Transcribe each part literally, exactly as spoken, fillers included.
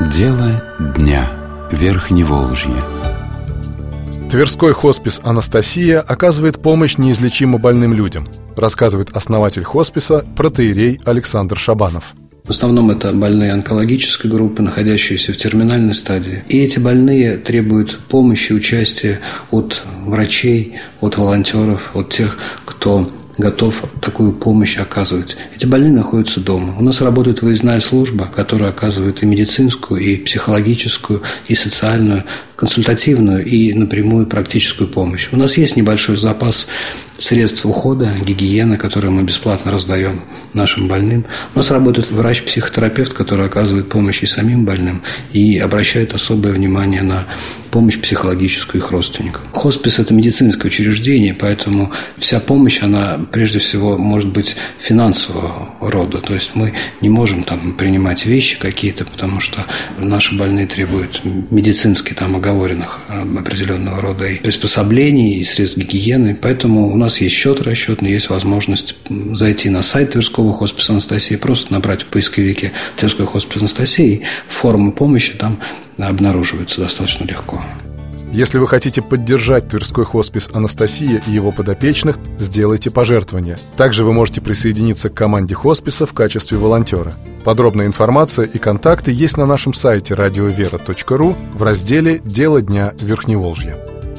Дело дня. Верхневолжье. Тверской хоспис «Анастасия» оказывает помощь неизлечимо больным людям, рассказывает основатель хосписа протоиерей Александр Шабанов. В основном это больные онкологической группы, находящиеся в терминальной стадии. И эти больные требуют помощи, участия от врачей, от волонтеров, от тех, кто готов такую помощь оказывать. Эти больные находятся дома. У нас работает выездная служба, которая оказывает и медицинскую, и психологическую, и социальную, консультативную, и напрямую практическую помощь. У нас есть небольшой запас средств ухода, гигиены, которые мы бесплатно раздаем нашим больным. У нас работает врач-психотерапевт, который оказывает помощь и самим больным, и обращает особое внимание на помощь психологическую их родственникам. Хоспис – это медицинское учреждение, поэтому вся помощь, она прежде всего может быть финансового рода. То есть мы не можем там принимать вещи какие-то, потому что наши больные требуют медицински там оговоренных определенного рода и приспособлений, и средств гигиены. Поэтому у нас есть счет расчетный, есть возможность зайти на сайт Тверского хосписа «Анастасия», просто набрать в поисковике «Тверской хоспис Анастасия», и формы помощи там обнаруживаются достаточно легко. Если вы хотите поддержать Тверской хоспис «Анастасия» и его подопечных, сделайте пожертвование. Также вы можете присоединиться к команде хосписа в качестве волонтера. Подробная информация и контакты есть на нашем сайте радиовера точка ру в разделе «Дело дня Верхневолжья».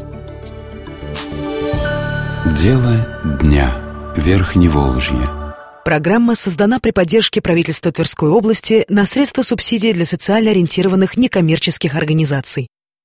Дело дня. Верхневолжье. Программа создана при поддержке правительства Тверской области на средства субсидий для социально ориентированных некоммерческих организаций.